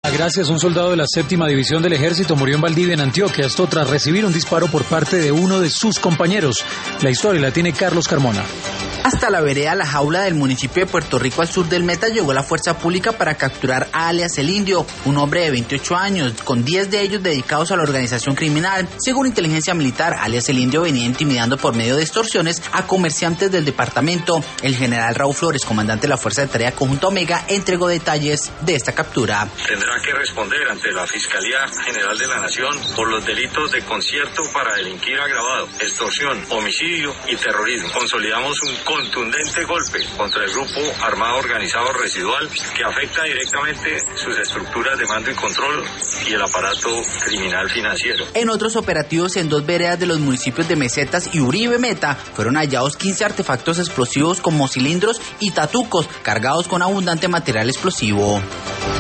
Gracias. Un soldado de la 7ª División del Ejército murió en Valdivia, en Antioquia, esto tras recibir un disparo por parte de uno de sus compañeros. La historia la tiene Carlos Carmona. Hasta la vereda La Jaula del municipio de Puerto Rico, al sur del Meta, llegó la fuerza pública para capturar a alias El Indio, un hombre de 28 años, con 10 de ellos dedicados a la organización criminal. Según inteligencia militar, alias El Indio venía intimidando por medio de extorsiones a comerciantes del departamento. El general Raúl Flores, comandante de la Fuerza de Tarea Conjunta Omega, entregó detalles de esta captura. Tendrá que responder ante la Fiscalía General de la Nación por los delitos de concierto para delinquir agravado, extorsión, homicidio y terrorismo. Consolidamos un contundente golpe contra el grupo armado organizado residual que afecta directamente sus estructuras de mando y control y el aparato criminal financiero. En otros operativos en 2 veredas de los municipios de Mesetas y Uribe Meta fueron hallados 15 artefactos explosivos como cilindros y tatucos cargados con abundante material explosivo.